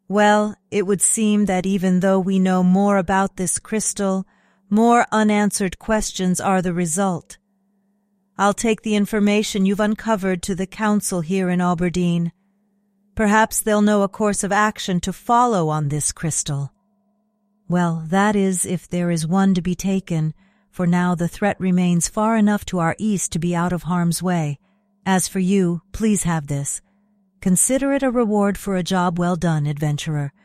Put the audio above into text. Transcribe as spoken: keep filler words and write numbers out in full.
Well, it would seem that even though we know more about this crystal, more unanswered questions are the result. I'll take the information you've uncovered to the council here in Aberdeen. Perhaps they'll know a course of action to follow on this crystal. Well, that is if there is one to be taken, for now the threat remains far enough to our east to be out of harm's way. As for you, please have this. Consider it a reward for a job well done, adventurer.